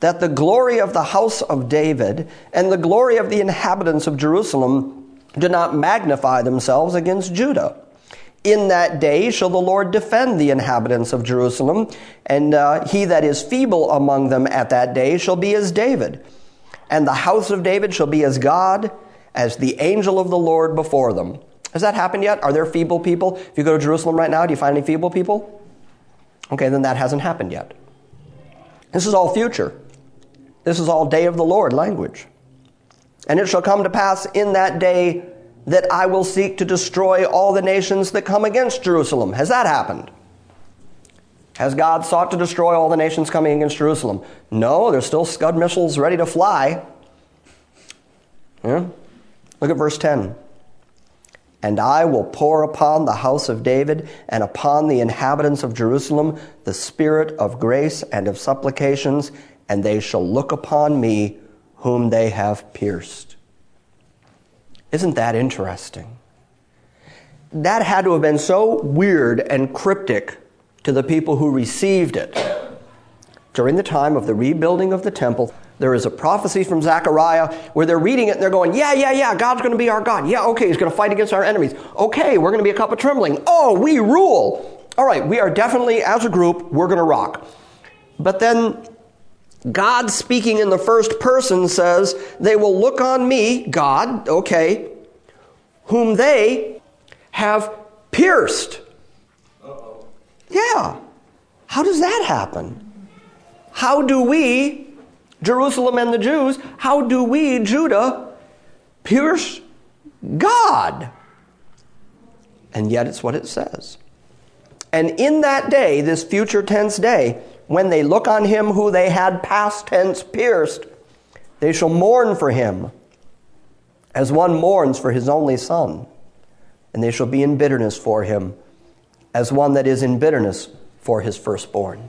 that the glory of the house of David and the glory of the inhabitants of Jerusalem do not magnify themselves against Judah. In that day shall the Lord defend the inhabitants of Jerusalem, and uh, he that is feeble among them at that day shall be as David. And the house of David shall be as God, as the angel of the Lord before them. Has that happened yet? Are there feeble people? If you go to Jerusalem right now, do you find any feeble people? Okay, then that hasn't happened yet. This is all future. This is all day of the Lord language. And it shall come to pass in that day that I will seek to destroy all the nations that come against Jerusalem. Has that happened? Has God sought to destroy all the nations coming against Jerusalem? No, there's still Scud missiles ready to fly. Yeah? Look at verse ten. And I will pour upon the house of David and upon the inhabitants of Jerusalem the spirit of grace and of supplications, and they shall look upon me whom they have pierced. Isn't that interesting? That had to have been so weird and cryptic to the people who received it. During the time of the rebuilding of the temple, there is a prophecy from Zechariah where they're reading it and they're going, yeah, yeah, yeah, God's going to be our God. Yeah, okay, he's going to fight against our enemies. Okay, we're going to be a cup of trembling. Oh, we rule. All right, we are definitely, as a group, we're going to rock. But then God speaking in the first person says, they will look on me, God, okay, whom they have pierced. Uh-oh. Yeah. How does that happen? How do we, Jerusalem and the Jews, how do we, Judah, pierce God? And yet it's what it says. And in that day, this future tense day, when they look on him who they had past tense pierced, they shall mourn for him as one mourns for his only son. And they shall be in bitterness for him as one that is in bitterness for his firstborn.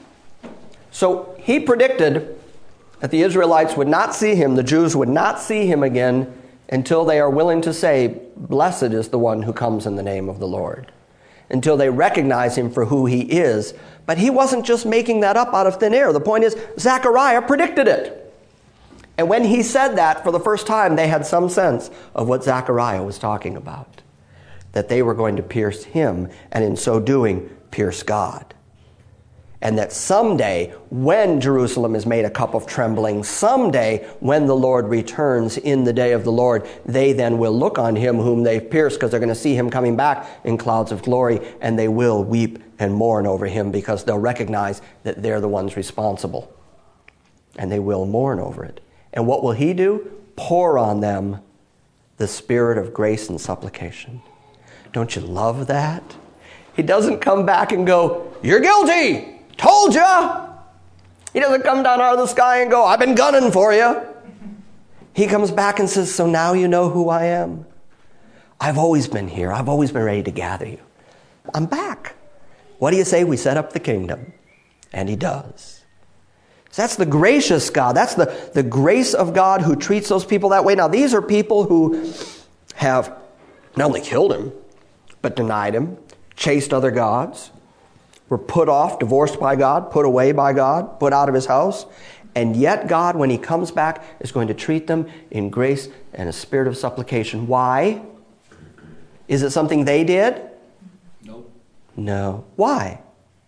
So he predicted that the Israelites would not see him, the Jews would not see him again until they are willing to say, blessed is the one who comes in the name of the Lord. Until they recognize him for who he is. But he wasn't just making that up out of thin air. The point is, Zechariah predicted it. And when he said that for the first time, they had some sense of what Zechariah was talking about. That they were going to pierce him, and in so doing, pierce God. And that someday, when Jerusalem is made a cup of trembling, someday, when the Lord returns in the day of the Lord, they then will look on him whom they've pierced, because they're going to see him coming back in clouds of glory, and they will weep and mourn over him, because they'll recognize that they're the ones responsible. And they will mourn over it. And what will he do? Pour on them the spirit of grace and supplication. Don't you love that? He doesn't come back and go, you're guilty! Told ya! He doesn't come down out of the sky and go, I've been gunning for you. He comes back and says, so now you know who I am. I've always been here. I've always been ready to gather you. I'm back. What do you say we set up the kingdom? And he does. So that's the gracious God. That's the, the grace of God who treats those people that way. Now, these are people who have not only killed him, but denied him, chased other gods, were put off, divorced by God, put away by God, put out of his house. And yet God, when he comes back, is going to treat them in grace and a spirit of supplication. Why? Is it something they did? Nope. No. Why?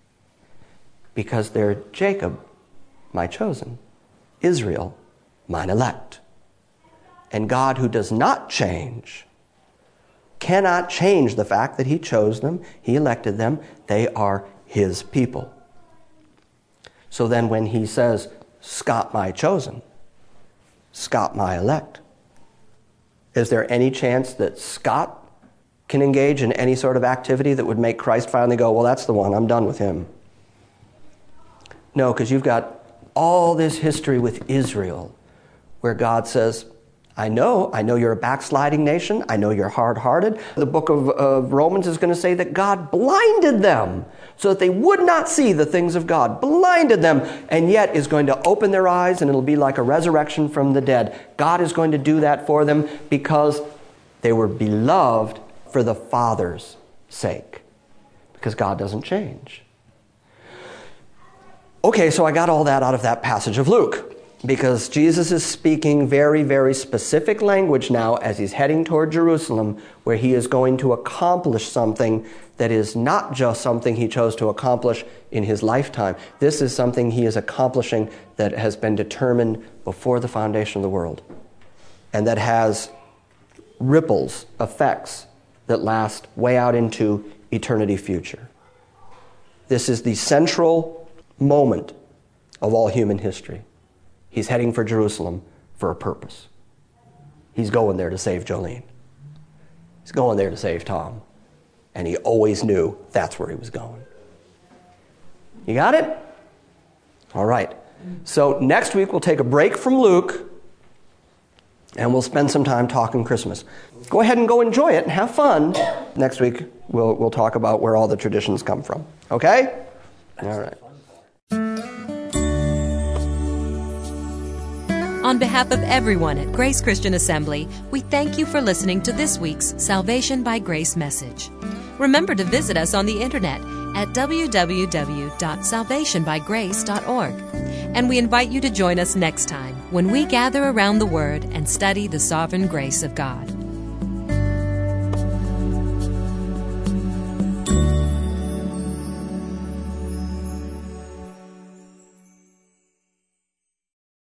Because they're Jacob, my chosen, Israel, mine elect. And God, who does not change, cannot change the fact that he chose them, he elected them, they are his people. So then when he says, Scott my chosen, Scott my elect, is there any chance that Scott can engage in any sort of activity that would make Christ finally go, well, that's the one, I'm done with him? No, because you've got all this history with Israel where God says, I know, I know you're a backsliding nation. I know you're hard-hearted. The book of uh, Romans is going to say that God blinded them so that they would not see the things of God. Blinded them, and yet is going to open their eyes, and it'll be like a resurrection from the dead. God is going to do that for them because they were beloved for the Father's sake. Because God doesn't change. Okay, so I got all that out of that passage of Luke, because Jesus is speaking very, very specific language now as he's heading toward Jerusalem, where he is going to accomplish something that is not just something he chose to accomplish in his lifetime. This is something he is accomplishing that has been determined before the foundation of the world, and that has ripples, effects that last way out into eternity future. This is the central moment of all human history. He's heading for Jerusalem for a purpose. He's going there to save Jolene. He's going there to save Tom. And he always knew that's where he was going. You got it? All right. So next week we'll take a break from Luke and we'll spend some time talking Christmas. Go ahead and go enjoy it and have fun. Next week we'll we'll talk about where all the traditions come from. Okay? All right. On behalf of everyone at Grace Christian Assembly, we thank you for listening to this week's Salvation by Grace message. Remember to visit us on the internet at w w w dot salvation by grace dot org. And we invite you to join us next time when we gather around the Word and study the sovereign grace of God.